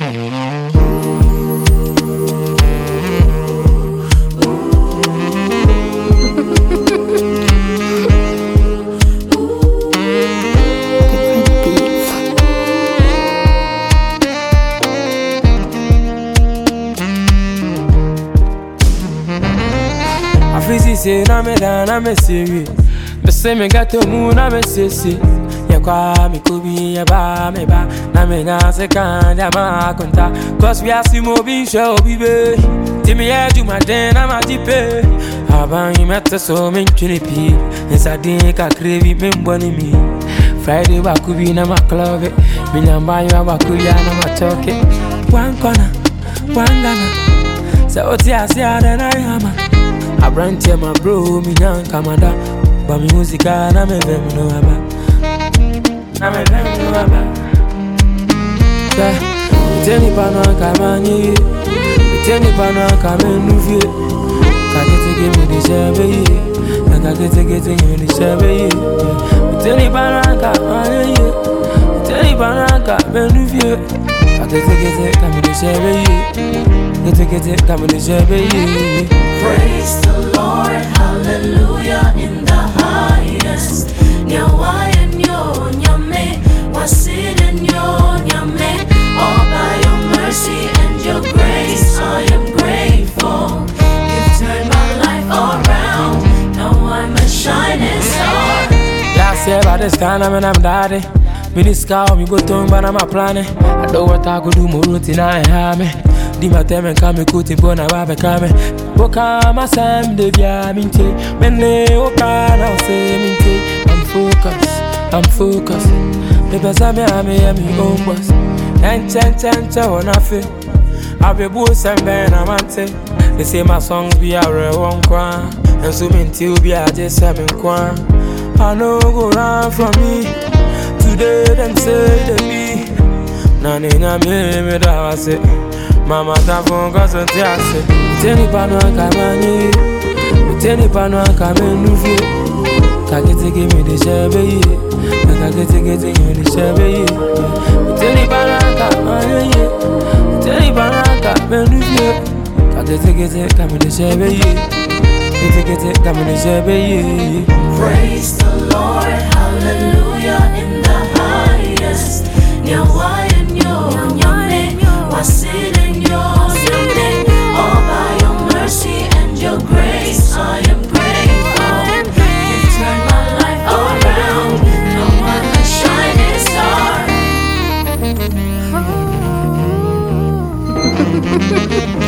Fizi se na me da na me siri. Me se me gato mu na me sisi. Ya kwa mi kubi ya ba me ba. Na me na se kan ya ma konta. Cause we are simo bi show bibe. Timi ya do my den na ma jipe. Aban yi meta so me chunipi. Nsa din ka krevi me mboni mi. Friday wa kubi na ma club. Mi nyamba yo wa kuya na ma choke. One corner, one Ghana. So oti asia na yama. I brand here my bro, me young kamada. But me music na me vem no aba. Na me vem no aba. Teni pano kamani, teni pano kamenuvie. Kakete give me the shabby, kakete give me the shabby. Teni pano kamani, teni pano kamenuvie. Kakete give me the shabby, kakete give me the shabby. Praise the Lord, hallelujah, in the highest. Nyawa nyo nyame, wasid nyo nyame. All by your mercy and your grace, I am grateful. You've turned my life around, now I'm a shining star. Last year by this time I'm daddy. Me this cow, me go to but I'm a planning. I know what I could do more routine I have me. Di ma teme kame kuti bona babe kame. Boka ma sam de via minte. Mene oka na ose minte. I'm focused. Pepe same ame own boss. Enche wana fe. Abe bu sembe na mante. They say my songs be a real one kwa. And so minti ubi a just seven kwa. I know go run from me. Today them say they be. Nani na me da wase. Mama ta fonga so tiase. Teni pano kamani, teni pano kamenuvi. Kakete give me the shabby, kakete give me the shabby. Teni pano kamani, teni pano kamenuvi. Kakete give me the shabby, kakete give me the shabby. Praise the Lord, hallelujah, in the highest. Nyawa nyo nyame, wasid. All by your mercy and your grace, I am grateful. You've turned my life around, now I'm a shining star.